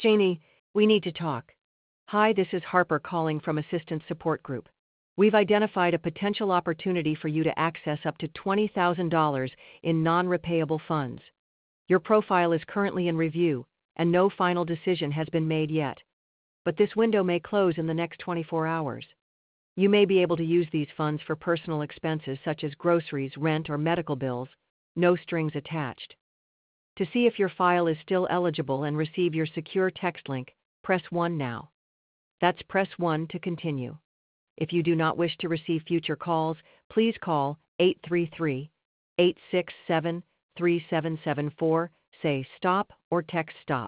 Janie, we need to talk. Hi, this is Harper calling from Assistance Support Group. We've identified a potential opportunity for you to access up to $20,000 in non-repayable funds. Your profile is currently in review, and no final decision has been made yet. But this window may close in the next 24 hours. You may be able to use these funds for personal expenses such as groceries, rent, or medical bills, no strings attached. To see if your file is still eligible and receive your secure text link, press 1 now. That's press 1 to continue. If you do not wish to receive future calls, please call 833-867-3774, say stop or text stop.